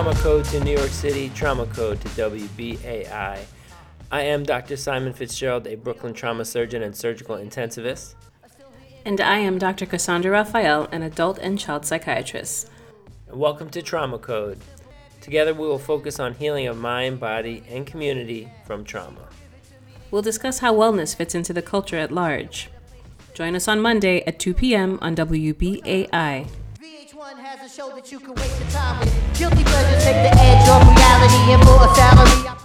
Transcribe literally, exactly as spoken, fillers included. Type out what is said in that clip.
Trauma Code to New York City, Trauma Code to W B A I. I am Doctor Simon Fitzgerald, a Brooklyn trauma surgeon and surgical intensivist. And I am Doctor Cassandra Raphael, an adult and child psychiatrist. And welcome to Trauma Code. Together we will focus on healing of mind, body, and community from trauma. We'll discuss how wellness fits into the culture at large. Join us on Monday at two p.m. on W B A I. V H one has a show that you can waste your time with. Guilty pleasures take the edge off reality, and for a salary.